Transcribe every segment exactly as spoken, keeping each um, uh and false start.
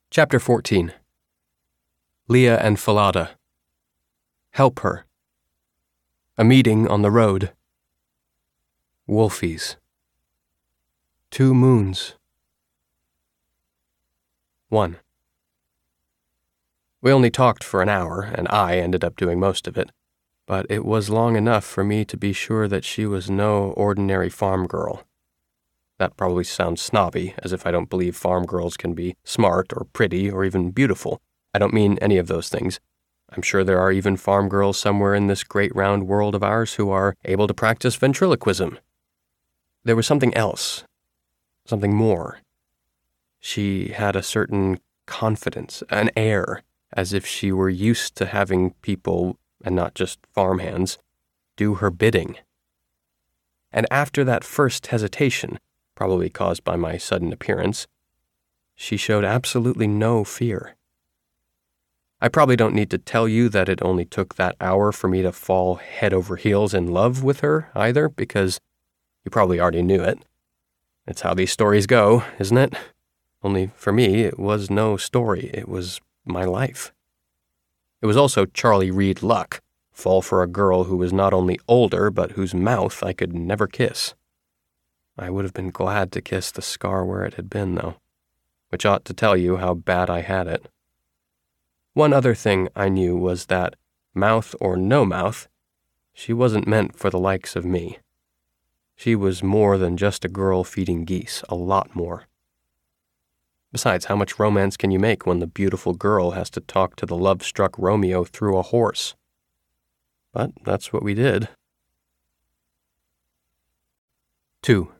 Chapter fourteen. Leah and Falada. Help her. A meeting on the road. Wolfies. Two moons. One. We only talked for an hour, and I ended up doing most of it, but it was long enough for me to be sure that she was no ordinary farm girl. That probably sounds snobby, as if I don't believe farm girls can be smart or pretty or even beautiful. I don't mean any of those things. I'm sure there are even farm girls somewhere in this great round world of ours who are able to practice ventriloquism. There was something else. Something more. She had a certain confidence, an air, as if she were used to having people, and not just farmhands, do her bidding. And after that first hesitation, probably caused by my sudden appearance, she showed absolutely no fear. I probably don't need to tell you that it only took that hour for me to fall head over heels in love with her, either, because you probably already knew it. It's how these stories go, isn't it? Only for me, it was no story, it was my life. It was also Charlie Reed luck, fall for a girl who was not only older, but whose mouth I could never kiss. I would have been glad to kiss the scar where it had been, though, which ought to tell you how bad I had it. One other thing I knew was that, mouth or no mouth, she wasn't meant for the likes of me. She was more than just a girl feeding geese, a lot more. Besides, how much romance can you make when the beautiful girl has to talk to the love-struck Romeo through a horse? But that's what we did. Two.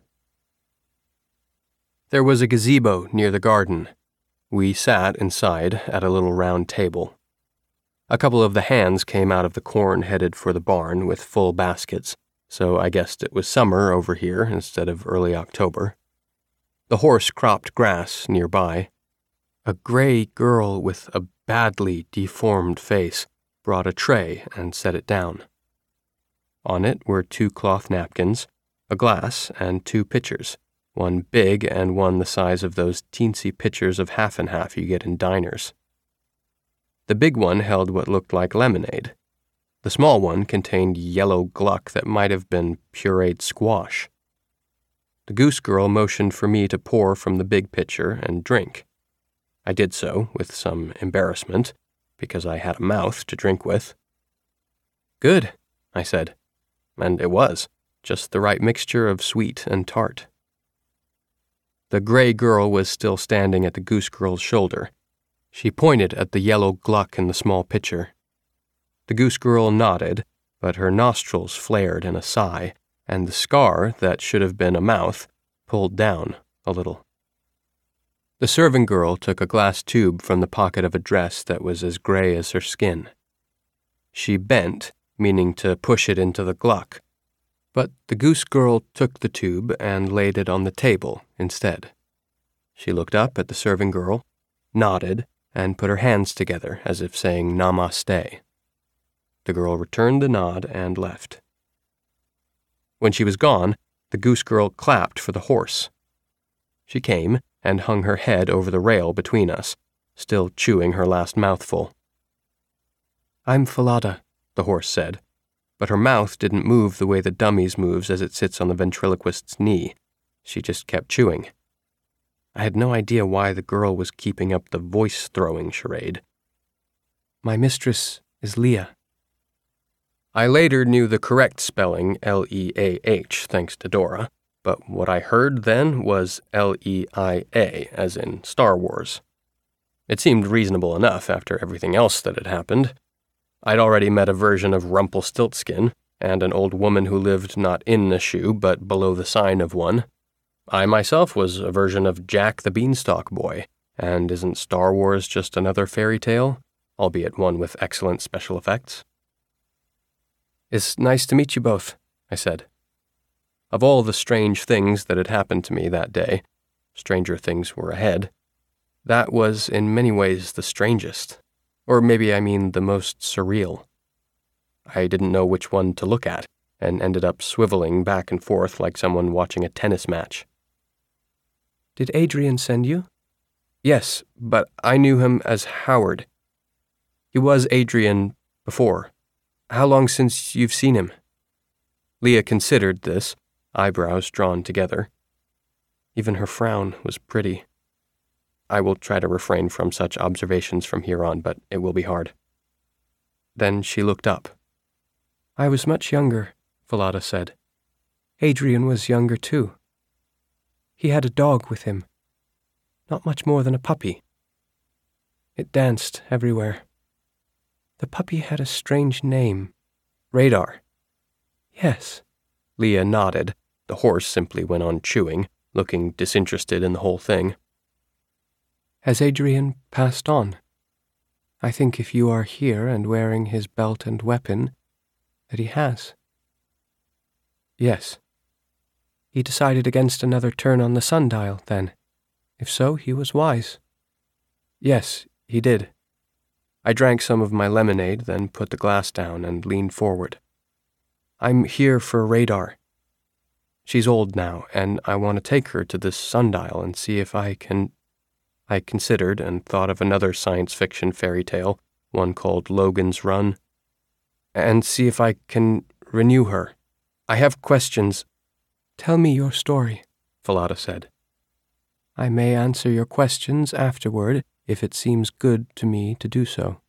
There was a gazebo near the garden. We sat inside at a little round table. A couple of the hands came out of the corn headed for the barn with full baskets, so I guessed it was summer over here instead of early October. The horse cropped grass nearby. A gray girl with a badly deformed face brought a tray and set it down. On it were two cloth napkins, a glass, and two pitchers, one big and one the size of those teensy pitchers of half and half you get in diners. The big one held what looked like lemonade. The small one contained yellow gluck that might have been pureed squash. The goose girl motioned for me to pour from the big pitcher and drink. I did so with some embarrassment, because I had a mouth to drink with. Good, I said, and it was, just the right mixture of sweet and tart. The gray girl was still standing at the goose girl's shoulder. She pointed at the yellow gluck in the small pitcher. The goose girl nodded, but her nostrils flared in a sigh, and the scar that should have been a mouth pulled down a little. The serving girl took a glass tube from the pocket of a dress that was as gray as her skin. She bent, meaning to push it into the gluck, but the goose girl took the tube and laid it on the table instead. She looked up at the serving girl, nodded, and put her hands together as if saying namaste. The girl returned the nod and left. When she was gone, the goose girl clapped for the horse. She came and hung her head over the rail between us, still chewing her last mouthful. "I'm Falada," the horse said, but her mouth didn't move the way the dummy's moves as it sits on the ventriloquist's knee. She just kept chewing. I had no idea why the girl was keeping up the voice-throwing charade. "My mistress is Leah." I later knew the correct spelling, L E A H, thanks to Dora, but what I heard then was L E I A, as in Star Wars. It seemed reasonable enough after everything else that had happened. I'd already met a version of Rumpelstiltskin, and an old woman who lived not in a shoe but below the sign of one. I myself was a version of Jack the Beanstalk Boy, and isn't Star Wars just another fairy tale, albeit one with excellent special effects? "It's nice to meet you both," I said. Of all the strange things that had happened to me that day, stranger things were ahead, that was in many ways the strangest. Or maybe I mean the most surreal. I didn't know which one to look at, and ended up swiveling back and forth like someone watching a tennis match. "Did Adrian send you?" Yes, but I knew him as Howard. He was Adrian before. How long since you've seen him? Leah considered this, eyebrows drawn together. Even her frown was pretty. I will try to refrain from such observations from here on, but it will be hard. Then she looked up. I was much younger, Falada said. Adrian was younger too. He had a dog with him. Not much more than a puppy. It danced everywhere. The puppy had a strange name. Radar. Yes. Leah nodded. The horse simply went on chewing, looking disinterested in the whole thing. Has Adrian passed on? I think if you are here and wearing his belt and weapon, that he has. Yes. He decided against another turn on the sundial, then. If so, he was wise. Yes, he did. I drank some of my lemonade, then put the glass down and leaned forward. I'm here for Radar. She's old now, and I want to take her to this sundial and see if I can... I considered and thought of another science fiction fairy tale, one called Logan's Run, and see if I can renew her. I have questions. Tell me your story, Falada said. I may answer your questions afterward if it seems good to me to do so.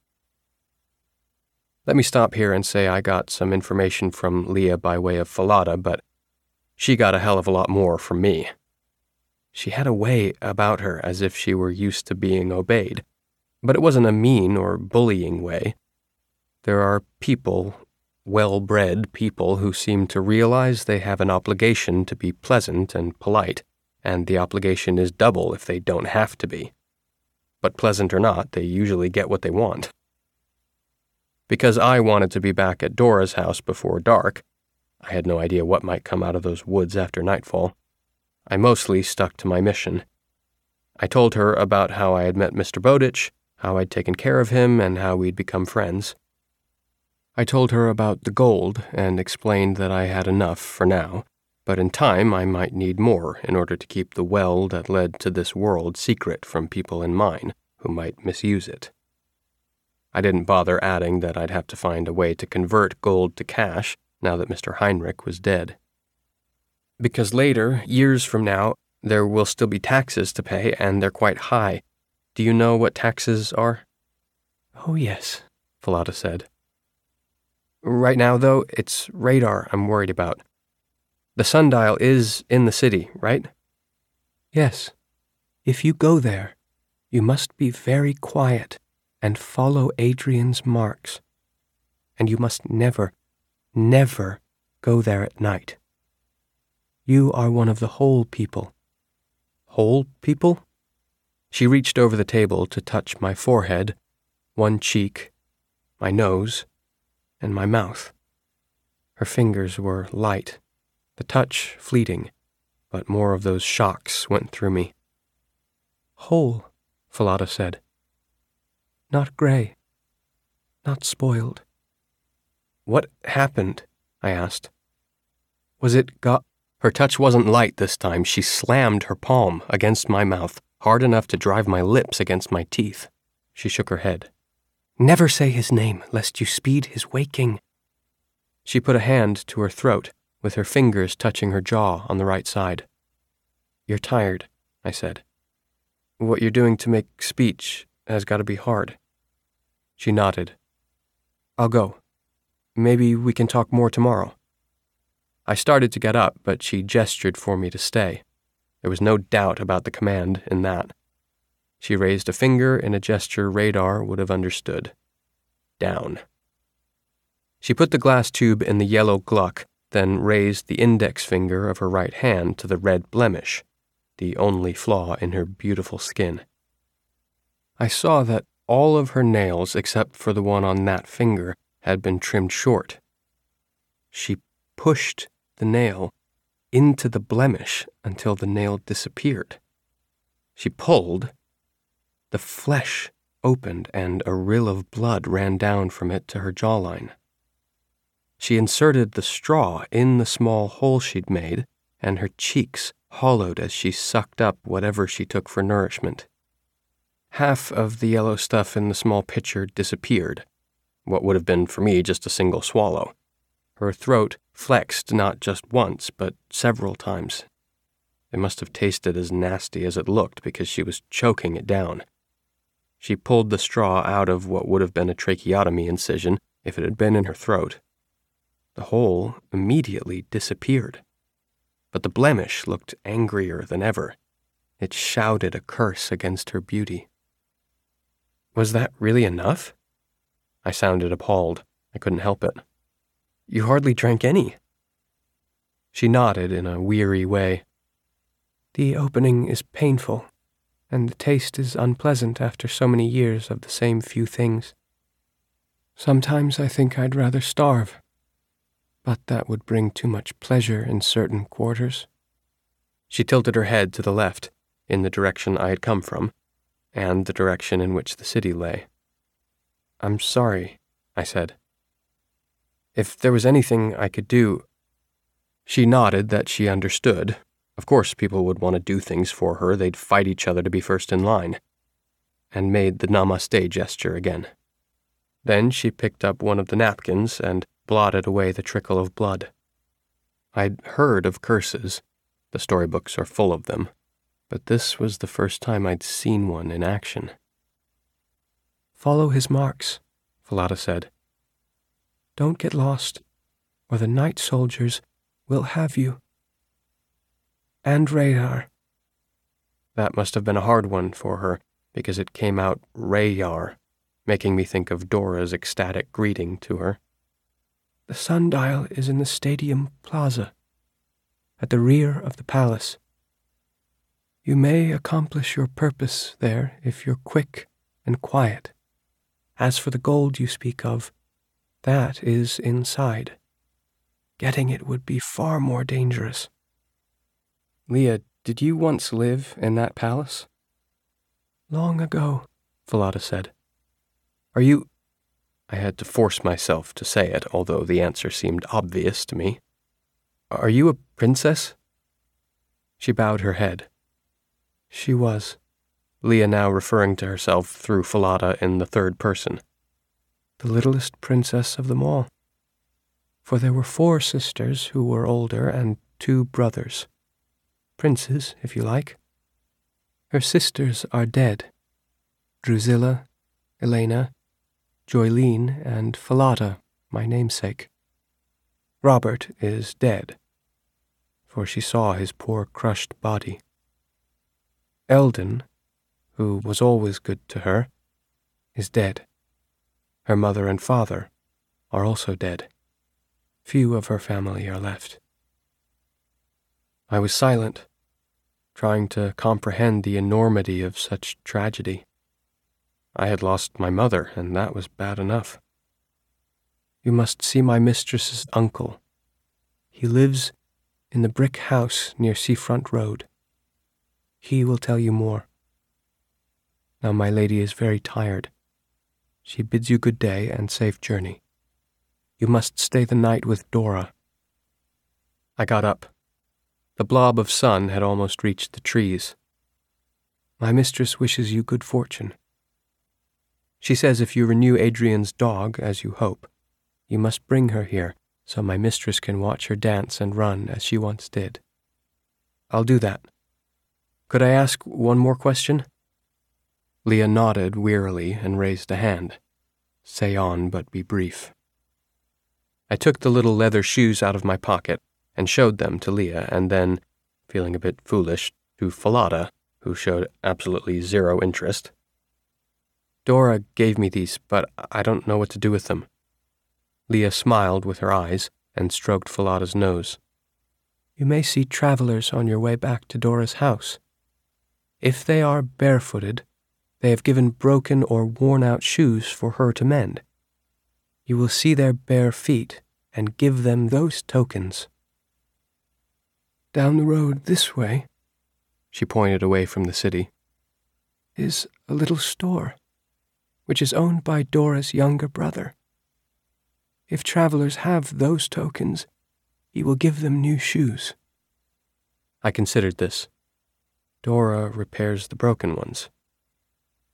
Let me stop here and say I got some information from Leah by way of Falada, but she got a hell of a lot more from me. She had a way about her as if she were used to being obeyed, but it wasn't a mean or bullying way. There are people, well-bred people, who seem to realize they have an obligation to be pleasant and polite, and the obligation is double if they don't have to be. But pleasant or not, they usually get what they want. Because I wanted to be back at Dora's house before dark, I had no idea what might come out of those woods after nightfall. I mostly stuck to my mission. I told her about how I had met Mister Bowditch, how I'd taken care of him, and how we'd become friends. I told her about the gold and explained that I had enough for now, but in time I might need more in order to keep the well that led to this world secret from people in mine who might misuse it. I didn't bother adding that I'd have to find a way to convert gold to cash now that Mister Heinrich was dead. Because later, years from now, there will still be taxes to pay, and they're quite high. Do you know what taxes are? Oh, yes, Falada said. Right now, though, it's Radar I'm worried about. The sundial is in the city, right? Yes. If you go there, you must be very quiet and follow Adrian's marks. And you must never, never go there at night. You are one of the whole people. Whole people? She reached over the table to touch my forehead, one cheek, my nose, and my mouth. Her fingers were light, the touch fleeting, but more of those shocks went through me. Whole, Falada said. Not gray. Not spoiled. What happened? I asked. Was it God? Her touch wasn't light this time. She slammed her palm against my mouth, hard enough to drive my lips against my teeth. She shook her head. Never say his name, lest you speed his waking. She put a hand to her throat, with her fingers touching her jaw on the right side. You're tired, I said. What you're doing to make speech has got to be hard. She nodded. I'll go. Maybe we can talk more tomorrow. I started to get up, but she gestured for me to stay. There was no doubt about the command in that. She raised a finger in a gesture Radar would have understood. Down. She put the glass tube in the yellow Gluck, then raised the index finger of her right hand to the red blemish, the only flaw in her beautiful skin. I saw that all of her nails, except for the one on that finger, had been trimmed short. She pushed the nail into the blemish until the nail disappeared. She pulled. The flesh opened and a rill of blood ran down from it to her jawline. She inserted the straw in the small hole she'd made, and her cheeks hollowed as she sucked up whatever she took for nourishment. Half of the yellow stuff in the small pitcher disappeared, what would have been for me just a single swallow. Her throat flexed not just once, but several times. It must have tasted as nasty as it looked because she was choking it down. She pulled the straw out of what would have been a tracheotomy incision if it had been in her throat. The hole immediately disappeared. But the blemish looked angrier than ever. It shouted a curse against her beauty. Was that really enough? I sounded appalled. I couldn't help it. You hardly drank any. She nodded in a weary way. The opening is painful, and the taste is unpleasant after so many years of the same few things. Sometimes I think I'd rather starve, but that would bring too much pleasure in certain quarters. She tilted her head to the left, in the direction I had come from, and the direction in which the city lay. I'm sorry, I said. If there was anything I could do... She nodded that she understood. Of course people would want to do things for her. They'd fight each other to be first in line. And made the namaste gesture again. Then she picked up one of the napkins and blotted away the trickle of blood. I'd heard of curses. The storybooks are full of them. But this was the first time I'd seen one in action. Follow his marks, Falada said. Don't get lost, or the night soldiers will have you. And Rayar. That must have been a hard one for her, because it came out Rayar, making me think of Dora's ecstatic greeting to her. The sundial is in the stadium plaza, at the rear of the palace. You may accomplish your purpose there if you're quick and quiet. As for the gold you speak of, that is inside. Getting it would be far more dangerous. Leah, did you once live in that palace? Long ago, Falada said. Are you... I had to force myself to say it, although the answer seemed obvious to me. Are you a princess? She bowed her head. She was, Leah now referring to herself through Falada in the third person. The littlest princess of them all. For there were four sisters who were older and two brothers. Princes, if you like. Her sisters are dead. Drusilla, Elena, Joylene, and Falada, my namesake. Robert is dead, for she saw his poor crushed body. Eldon, who was always good to her, is dead. Her mother and father are also dead. Few of her family are left. I was silent, trying to comprehend the enormity of such tragedy. I had lost my mother, and that was bad enough. You must see my mistress's uncle. He lives in the brick house near Seafront Road. He will tell you more. Now my lady is very tired. She bids you good day and safe journey. You must stay the night with Dora. I got up. The blob of sun had almost reached the trees. My mistress wishes you good fortune. She says if you renew Adrian's dog, as you hope, you must bring her here so my mistress can watch her dance and run as she once did. I'll do that. Could I ask one more question? Leah nodded wearily and raised a hand. Say on, but be brief. I took the little leather shoes out of my pocket and showed them to Leah, and then, feeling a bit foolish, to Falada, who showed absolutely zero interest. Dora gave me these, but I don't know what to do with them. Leah smiled with her eyes and stroked Falada's nose. You may see travelers on your way back to Dora's house. If they are barefooted, they have given broken or worn-out shoes for her to mend. You will see their bare feet and give them those tokens. Down the road this way, she pointed away from the city, is a little store, which is owned by Dora's younger brother. If travelers have those tokens, he will give them new shoes. I considered this. Dora repairs the broken ones.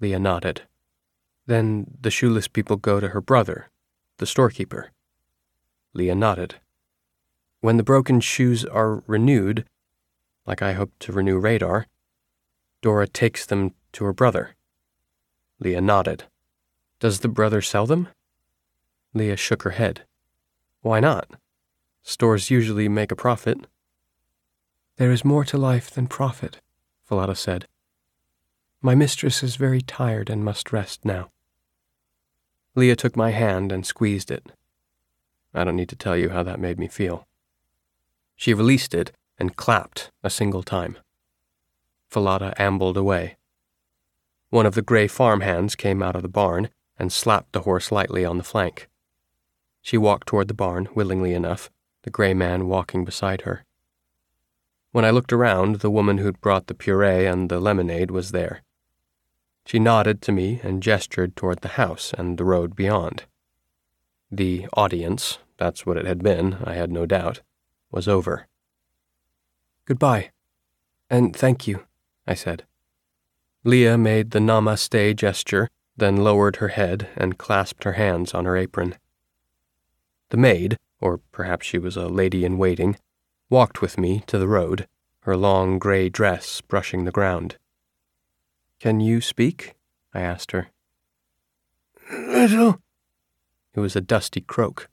Leah nodded. Then the shoeless people go to her brother, the storekeeper. Leah nodded. When the broken shoes are renewed, like I hope to renew Radar, Dora takes them to her brother. Leah nodded. Does the brother sell them? Leah shook her head. Why not? Stores usually make a profit. There is more to life than profit, Falada said. My mistress is very tired and must rest now. Leah took my hand and squeezed it. I don't need to tell you how that made me feel. She released it and clapped a single time. Falada ambled away. One of the gray farmhands came out of the barn and slapped the horse lightly on the flank. She walked toward the barn, willingly enough, the gray man walking beside her. When I looked around, the woman who'd brought the puree and the lemonade was there. She nodded to me and gestured toward the house and the road beyond. The audience, that's what it had been, I had no doubt, was over. Goodbye, and thank you, I said. Leah made the namaste gesture, then lowered her head and clasped her hands on her apron. The maid, or perhaps she was a lady-in-waiting, walked with me to the road, her long gray dress brushing the ground. Can you speak? I asked her. Little. It was a dusty croak.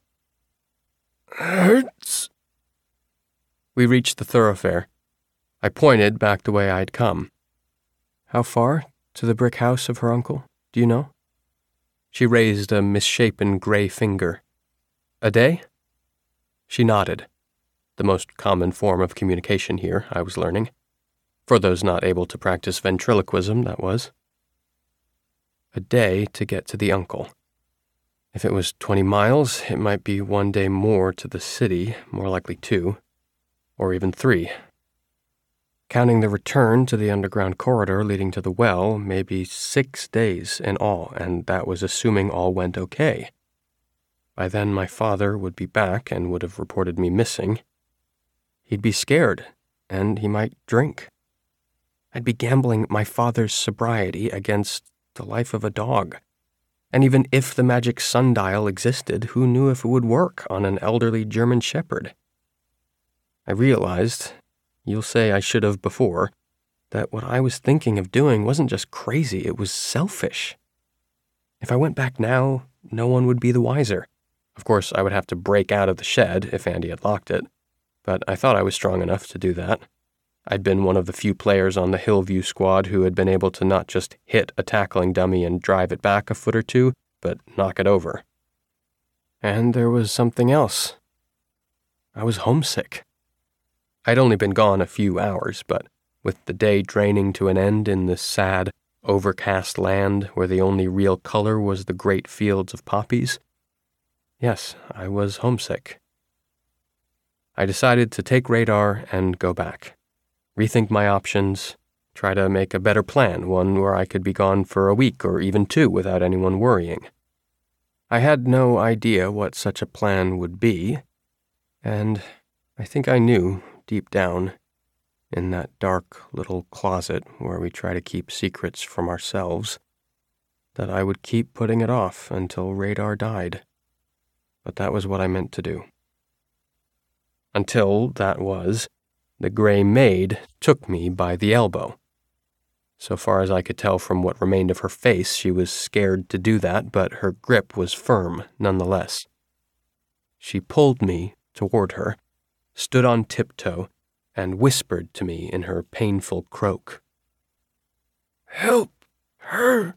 Hurts. We reached the thoroughfare. I pointed back the way I'd come. How far? To the brick house of her uncle? Do you know? She raised a misshapen gray finger. A day? She nodded. The most common form of communication here, I was learning. For those not able to practice ventriloquism, that was. A day to get to the uncle. If it was twenty miles, it might be one day more to the city, more likely two, or even three. Counting the return to the underground corridor leading to the well, maybe six days in all, and that was assuming all went okay. By then my father would be back and would have reported me missing. He'd be scared, and he might drink. I'd be gambling my father's sobriety against the life of a dog. And even if the magic sundial existed, who knew if it would work on an elderly German shepherd? I realized, you'll say I should have before, that what I was thinking of doing wasn't just crazy, it was selfish. If I went back now, no one would be the wiser. Of course, I would have to break out of the shed if Andy had locked it, but I thought I was strong enough to do that. I'd been one of the few players on the Hillview squad who had been able to not just hit a tackling dummy and drive it back a foot or two, but knock it over. And there was something else. I was homesick. I'd only been gone a few hours, but with the day draining to an end in this sad, overcast land where the only real color was the great fields of poppies, yes, I was homesick. I decided to take Radar and go back. Rethink my options, try to make a better plan, one where I could be gone for a week or even two without anyone worrying. I had no idea what such a plan would be, and I think I knew, deep down, in that dark little closet where we try to keep secrets from ourselves, that I would keep putting it off until Radar died. But that was what I meant to do. Until, that was, the gray maid took me by the elbow. So far as I could tell from what remained of her face, she was scared to do that, but her grip was firm nonetheless. She pulled me toward her, stood on tiptoe, and whispered to me in her painful croak. Help her!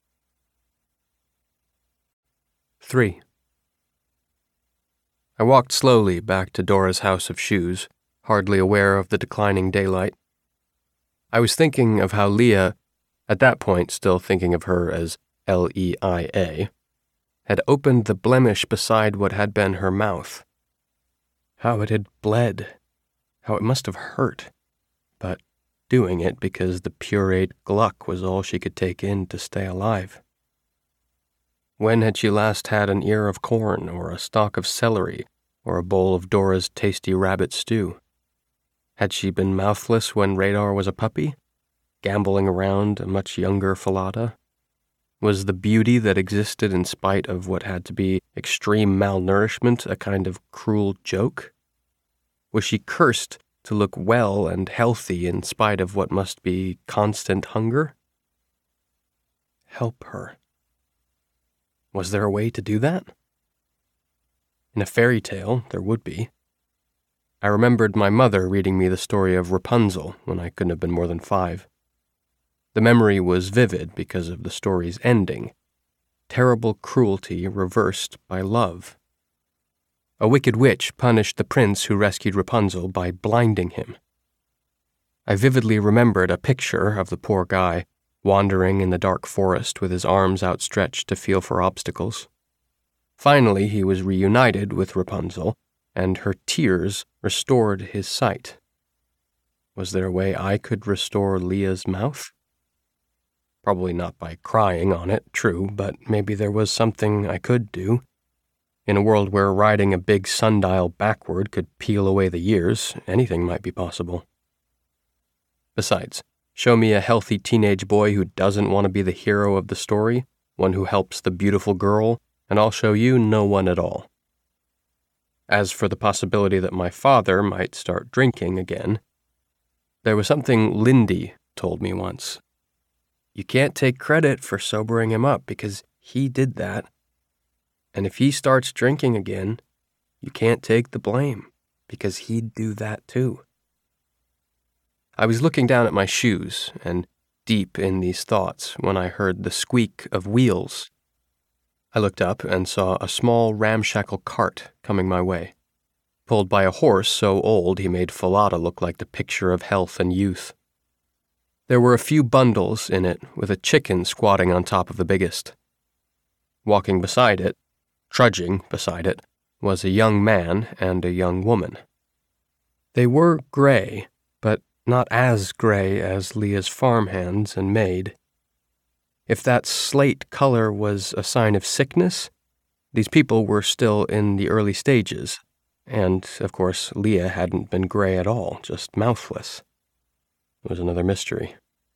Three. I walked slowly back to Dora's house of shoes, hardly aware of the declining daylight. I was thinking of how Leah, at that point still thinking of her as L E I A, had opened the blemish beside what had been her mouth. How it had bled, how it must have hurt, but doing it because the pureed gluck was all she could take in to stay alive. When had she last had an ear of corn, or a stalk of celery, or a bowl of Dora's tasty rabbit stew? Had she been mouthless when Radar was a puppy, gamboling around a much younger Falada, Was the beauty that existed in spite of what had to be extreme malnourishment a kind of cruel joke? Was she cursed to look well and healthy in spite of what must be constant hunger? Help her. Was there a way to do that? In a fairy tale, there would be. I remembered my mother reading me the story of Rapunzel when I couldn't have been more than five. The memory was vivid because of the story's ending. Terrible cruelty reversed by love. A wicked witch punished the prince who rescued Rapunzel by blinding him. I vividly remembered a picture of the poor guy wandering in the dark forest with his arms outstretched to feel for obstacles. Finally, he was reunited with Rapunzel, and her tears restored his sight. Was there a way I could restore Leah's mouth? Probably not by crying on it, true, but maybe there was something I could do. In a world where riding a big sundial backward could peel away the years, anything might be possible. Besides, show me a healthy teenage boy who doesn't want to be the hero of the story, one who helps the beautiful girl, and I'll show you no one at all. As for the possibility that my father might start drinking again, there was something Lindy told me once. You can't take credit for sobering him up because he did that. And if he starts drinking again, you can't take the blame because he'd do that too. I was looking down at my shoes and deep in these thoughts when I heard the squeak of wheels. I looked up and saw a small ramshackle cart coming my way, pulled by a horse so old he made Falada look like the picture of health and youth. There were a few bundles in it, with a chicken squatting on top of the biggest. Walking beside it, trudging beside it, was a young man and a young woman. They were gray, but not as gray as Leah's farmhands and maid. If that slate color was a sign of sickness, these people were still in the early stages, and, of course, Leah hadn't been gray at all, just mouthless. It was another mystery.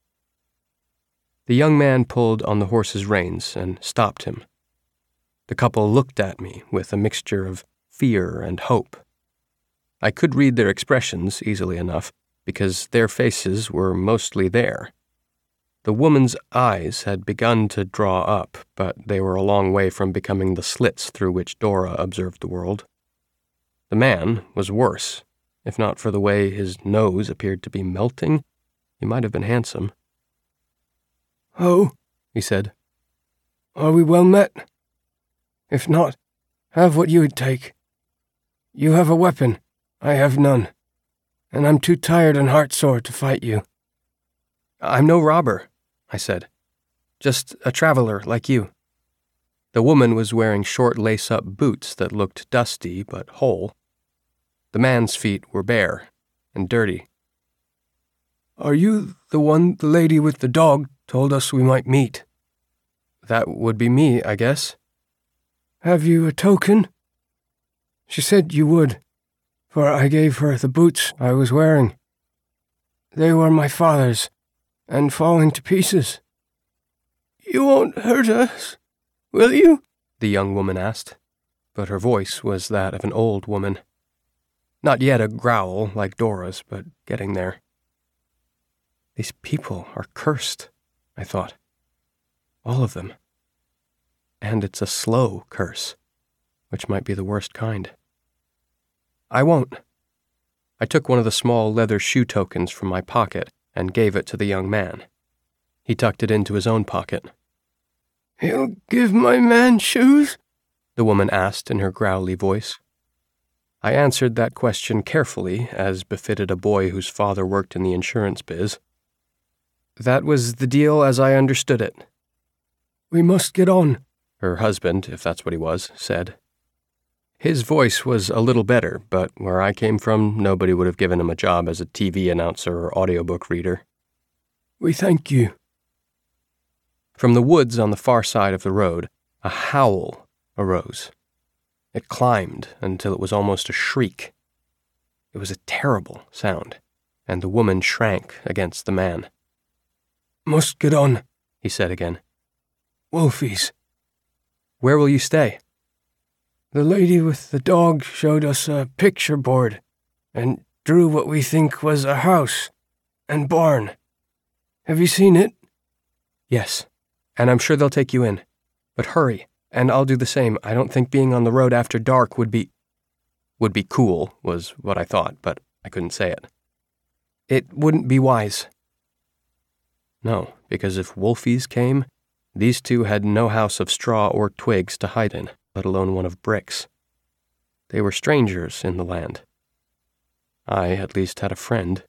The young man pulled on the horse's reins and stopped him. The couple looked at me with a mixture of fear and hope. I could read their expressions easily enough, because their faces were mostly there. The woman's eyes had begun to draw up, but they were a long way from becoming the slits through which Dora observed the world. The man was worse. If not for the way his nose appeared to be melting, he might have been handsome. "Oh," he said, "are we well met? If not, have what you would take. You have a weapon, I have none, and I'm too tired and heartsore to fight you." "I'm no robber," I said. "Just a traveler like you." The woman was wearing short lace-up boots that looked dusty but whole. The man's feet were bare and dirty. "Are you the one the lady with the dog told us we might meet?" "That would be me, I guess." "Have you a token?" "She said you would, for I gave her the boots I was wearing. They were my father's, and falling to pieces." "You won't hurt us, will you?" the young woman asked, but her voice was that of an old woman. Not yet a growl like Dora's, but getting there. These people are cursed, I thought. All of them. And it's a slow curse, which might be the worst kind. "I won't." I took one of the small leather shoe tokens from my pocket and gave it to the young man. He tucked it into his own pocket. "He'll give my man shoes?" the woman asked in her growly voice. I answered that question carefully, as befitted a boy whose father worked in the insurance biz. "That was the deal as I understood it." "We must get on," her husband, if that's what he was, said. His voice was a little better, but where I came from, nobody would have given him a job as a T V announcer or audiobook reader. "We thank you." From the woods on the far side of the road, a howl arose. It climbed until it was almost a shriek. It was a terrible sound, and the woman shrank against the man. "Must get on," he said again. Wolfie's. Where will you stay? The lady with the dog showed us a picture board and drew what we think was a house and barn. Have you seen it? Yes, and I'm sure they'll take you in. But hurry, and I'll do the same. I don't think being on the road after dark would be... Would be cool, was what I thought, but I couldn't say it. It wouldn't be wise. No, because if Wolfies came, these two had no house of straw or twigs to hide in, let alone one of bricks. They were strangers in the land. I at least had a friend.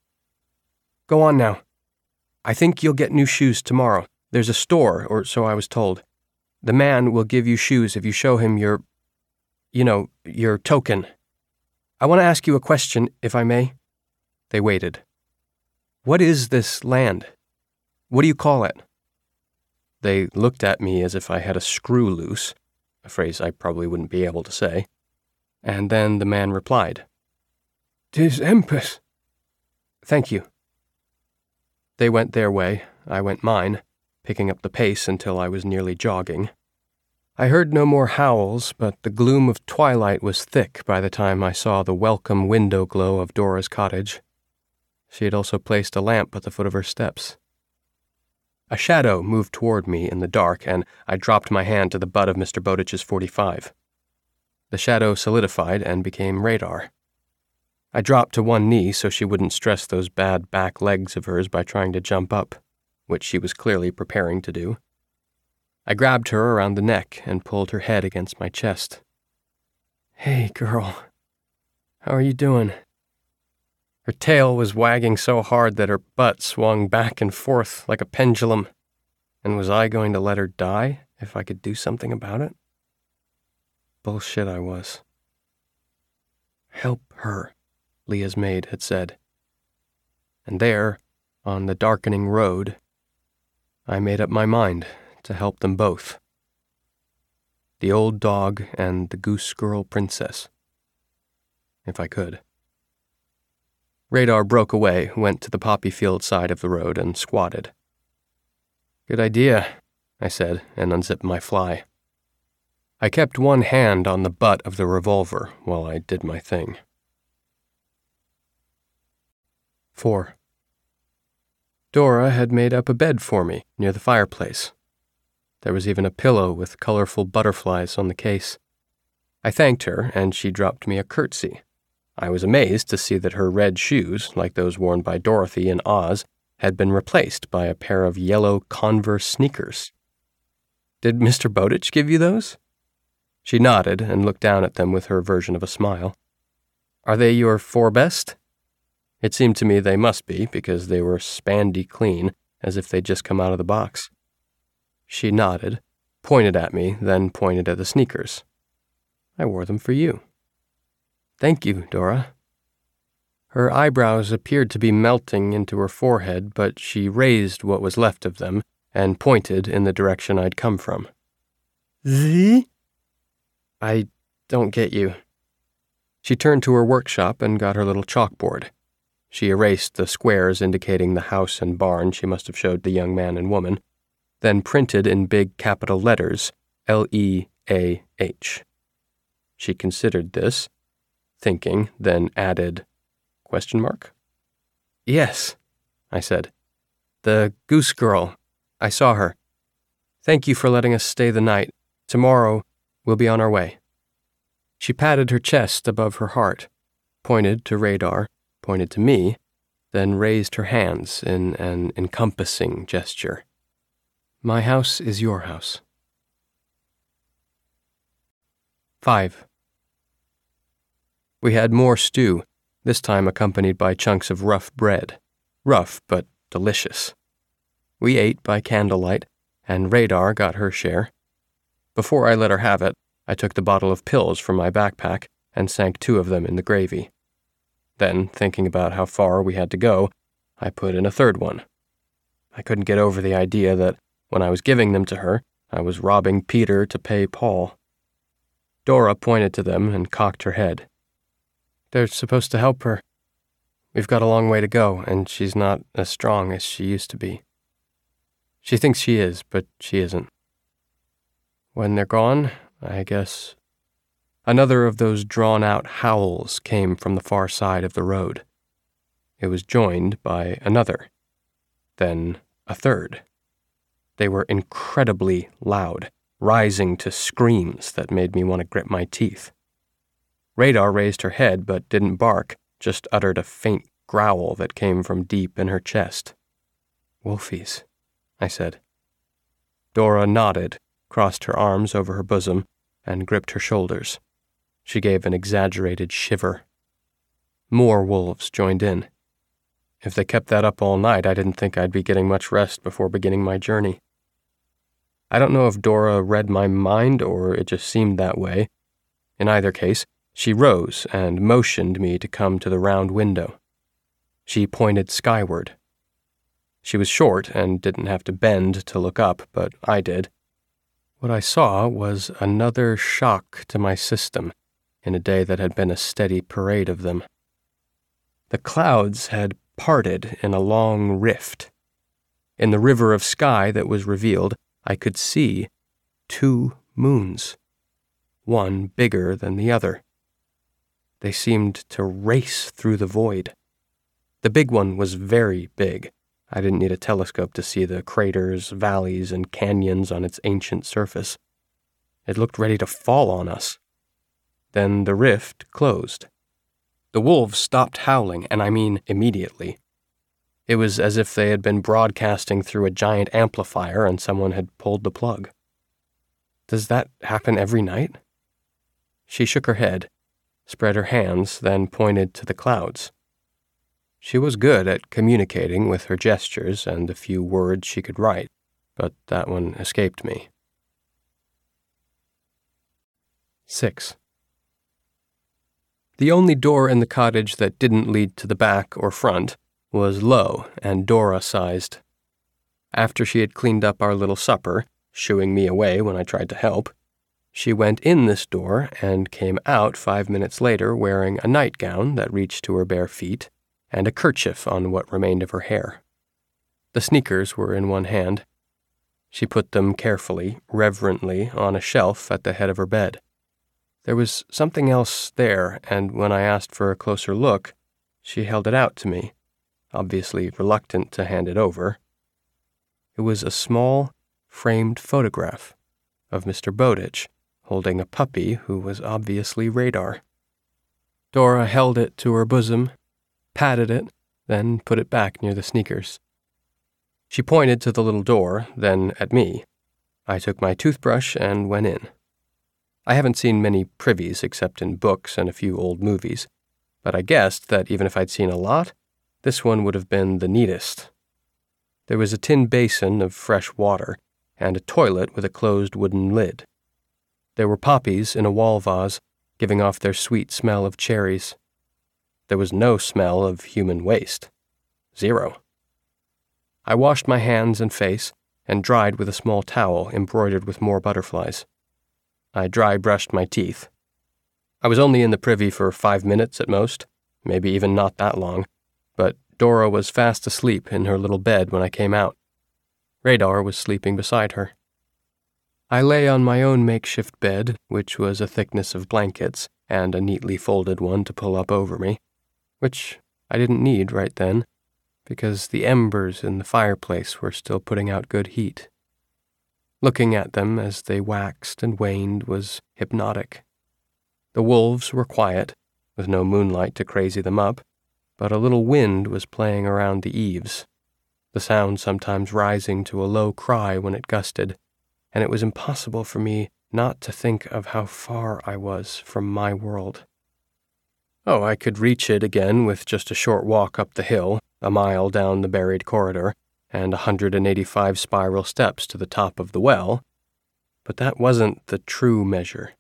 Go on now. I think you'll get new shoes tomorrow. There's a store, or so I was told. The man will give you shoes if you show him your, you know, your token. I want to ask you a question, if I may. They waited. What is this land? What do you call it? They looked at me as if I had a screw loose, a phrase I probably wouldn't be able to say. And then the man replied. "'Tis Empus." Thank you. They went their way, I went mine, picking up the pace until I was nearly jogging. I heard no more howls, but the gloom of twilight was thick by the time I saw the welcome window glow of Dora's cottage. She had also placed a lamp at the foot of her steps. A shadow moved toward me in the dark, and I dropped my hand to the butt of Mister Bowditch's forty-five. The shadow solidified and became Radar. I dropped to one knee so she wouldn't stress those bad back legs of hers by trying to jump up, which she was clearly preparing to do. I grabbed her around the neck and pulled her head against my chest. "Hey, girl. How are you doing?" Her tail was wagging so hard that her butt swung back and forth like a pendulum. And was I going to let her die if I could do something about it? Bullshit I was. "Help her," Leah's maid had said. And there, on the darkening road, I made up my mind to help them both. The old dog and the goose girl princess. If I could. Radar broke away, went to the poppy field side of the road, and squatted. "Good idea," I said, and unzipped my fly. I kept one hand on the butt of the revolver while I did my thing. Four. Dora had made up a bed for me near the fireplace. There was even a pillow with colorful butterflies on the case. I thanked her, and she dropped me a curtsy. I was amazed to see that her red shoes, like those worn by Dorothy in Oz, had been replaced by a pair of yellow Converse sneakers. "Did Mister Bowditch give you those?" She nodded and looked down at them with her version of a smile. "Are they your four best?" It seemed to me they must be, because they were spandy clean, as if they'd just come out of the box. She nodded, pointed at me, then pointed at the sneakers. "I wore them for you." "Thank you, Dora." Her eyebrows appeared to be melting into her forehead, but she raised what was left of them and pointed in the direction I'd come from. "The?" "I don't get you." She turned to her workshop and got her little chalkboard. She erased the squares indicating the house and barn she must have showed the young man and woman, then printed in big capital letters, L E A H. She considered this, thinking, then added, question mark? "Yes," I said. "The goose girl. I saw her. Thank you for letting us stay the night. Tomorrow, we'll be on our way." She patted her chest above her heart, pointed to Radar, pointed to me, then raised her hands in an encompassing gesture. "My house is your house." Five. We had more stew, this time accompanied by chunks of rough bread. Rough, but delicious. We ate by candlelight, and Radar got her share. Before I let her have it, I took the bottle of pills from my backpack and sank two of them in the gravy. Then, thinking about how far we had to go, I put in a third one. I couldn't get over the idea that, when I was giving them to her, I was robbing Peter to pay Paul. Dora pointed to them and cocked her head. "They're supposed to help her. We've got a long way to go, and she's not as strong as she used to be. She thinks she is, but she isn't. When they're gone, I guess... Another of those drawn-out howls came from the far side of the road. It was joined by another, then a third. They were incredibly loud, rising to screams that made me want to grit my teeth. Radar raised her head but didn't bark, just uttered a faint growl that came from deep in her chest. "Wolfies," I said. Dora nodded, crossed her arms over her bosom, and gripped her shoulders. She gave an exaggerated shiver. More wolves joined in. If they kept that up all night, I didn't think I'd be getting much rest before beginning my journey. I don't know if Dora read my mind or it just seemed that way. In either case, she rose and motioned me to come to the round window. She pointed skyward. She was short and didn't have to bend to look up, but I did. What I saw was another shock to my system in a day that had been a steady parade of them. The clouds had parted in a long rift. In the river of sky that was revealed, I could see two moons, one bigger than the other. They seemed to race through the void. The big one was very big. I didn't need a telescope to see the craters, valleys, and canyons on its ancient surface. It looked ready to fall on us. Then the rift closed. The wolves stopped howling, and I mean immediately. It was as if they had been broadcasting through a giant amplifier and someone had pulled the plug. Does that happen every night? She shook her head, spread her hands, then pointed to the clouds. She was good at communicating with her gestures and the few words she could write, but that one escaped me. Six. The only door in the cottage that didn't lead to the back or front was low and Dora-sized. After she had cleaned up our little supper, shooing me away when I tried to help, she went in this door and came out five minutes later wearing a nightgown that reached to her bare feet and a kerchief on what remained of her hair. The sneakers were in one hand. She put them carefully, reverently, on a shelf at the head of her bed. There was something else there, and when I asked for a closer look, she held it out to me, obviously reluctant to hand it over. It was a small, framed photograph of Mister Bowditch holding a puppy who was obviously Radar. Dora held it to her bosom, patted it, then put it back near the sneakers. She pointed to the little door, then at me. I took my toothbrush and went in. I haven't seen many privies except in books and a few old movies, but I guessed that even if I'd seen a lot, this one would have been the neatest. There was a tin basin of fresh water and a toilet with a closed wooden lid. There were poppies in a wall vase, giving off their sweet smell of cherries. There was no smell of human waste. Zero. I washed my hands and face and dried with a small towel embroidered with more butterflies. I dry-brushed my teeth. I was only in the privy for five minutes at most, maybe even not that long, but Dora was fast asleep in her little bed when I came out. Radar was sleeping beside her. I lay on my own makeshift bed, which was a thickness of blankets and a neatly folded one to pull up over me, which I didn't need right then, because the embers in the fireplace were still putting out good heat. Looking at them as they waxed and waned was hypnotic. The wolves were quiet, with no moonlight to crazy them up, but a little wind was playing around the eaves, the sound sometimes rising to a low cry when it gusted, and it was impossible for me not to think of how far I was from my world. Oh, I could reach it again with just a short walk up the hill, a mile down the buried corridor, and a hundred and eighty-five spiral steps to the top of the well, but that wasn't the true measure.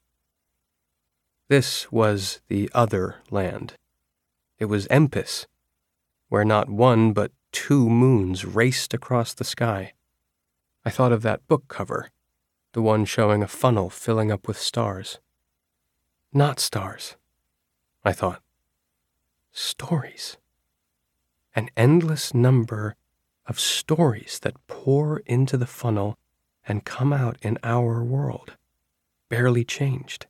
This was the other land. It was Empis, where not one but two moons raced across the sky. I thought of that book cover, the one showing a funnel filling up with stars. Not stars, I thought. Stories. An endless number of stories that pour into the funnel and come out in our world. barely changed.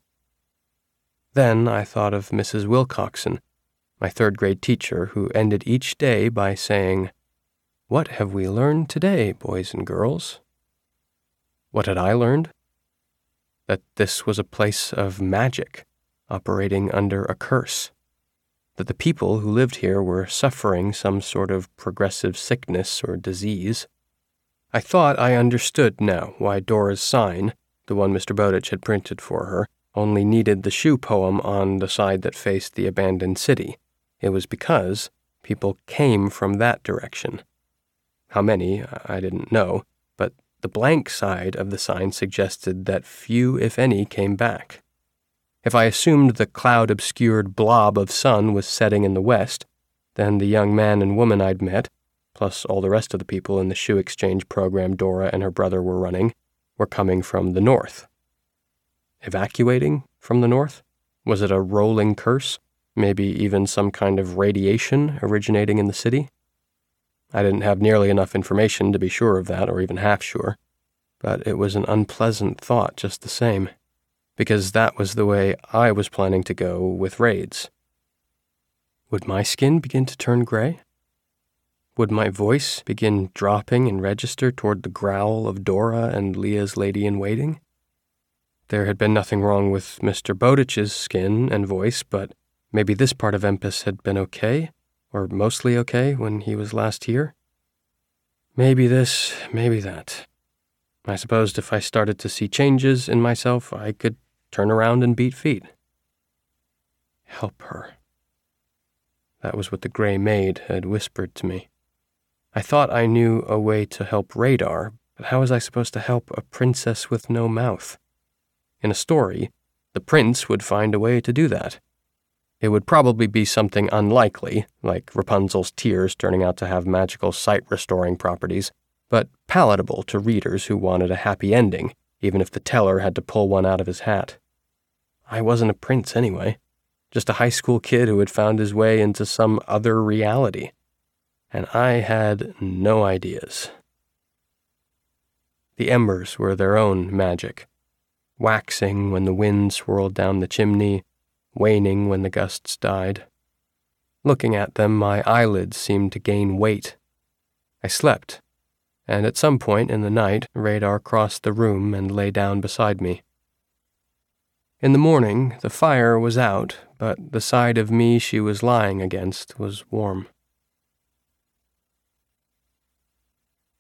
Then I thought of Missus Wilcoxon, my third-grade teacher, who ended each day by saying, "What have we learned today, boys and girls?" What had I learned? That this was a place of magic, operating under a curse. That the people who lived here were suffering some sort of progressive sickness or disease. I thought I understood now why Dora's sign, the one Mister Bowditch had printed for her, only needed the shoe poem on the side that faced the abandoned city. It was because people came from that direction. How many, I didn't know, but the blank side of the sign suggested that few, if any, came back. If I assumed the cloud-obscured blob of sun was setting in the west, then the young man and woman I'd met, plus all the rest of the people in the shoe exchange program Dora and her brother were running, were coming from the north. Evacuating from the north? Was it a rolling curse? Maybe even some kind of radiation originating in the city? I didn't have nearly enough information to be sure of that, or even half sure, but it was an unpleasant thought just the same, because that was the way I was planning to go with raids. Would my skin begin to turn gray? Would my voice begin dropping and register toward the growl of Dora and Leah's lady-in-waiting? There had been nothing wrong with Mister Bowditch's skin and voice, but maybe this part of Empus had been okay, or mostly okay, when he was last here. Maybe this, maybe that. I supposed if I started to see changes in myself, I could turn around and beat feet. Help her. That was what the gray maid had whispered to me. I thought I knew a way to help Radar, but how was I supposed to help a princess with no mouth? In a story, the prince would find a way to do that. It would probably be something unlikely, like Rapunzel's tears turning out to have magical sight-restoring properties, but palatable to readers who wanted a happy ending, even if the teller had to pull one out of his hat. I wasn't a prince anyway, just a high school kid who had found his way into some other reality. And I had no ideas. The embers were their own magic, waxing when the wind swirled down the chimney, waning when the gusts died. Looking at them, my eyelids seemed to gain weight. I slept, and at some point in the night, Radar crossed the room and lay down beside me. In the morning, the fire was out, but the side of me she was lying against was warm.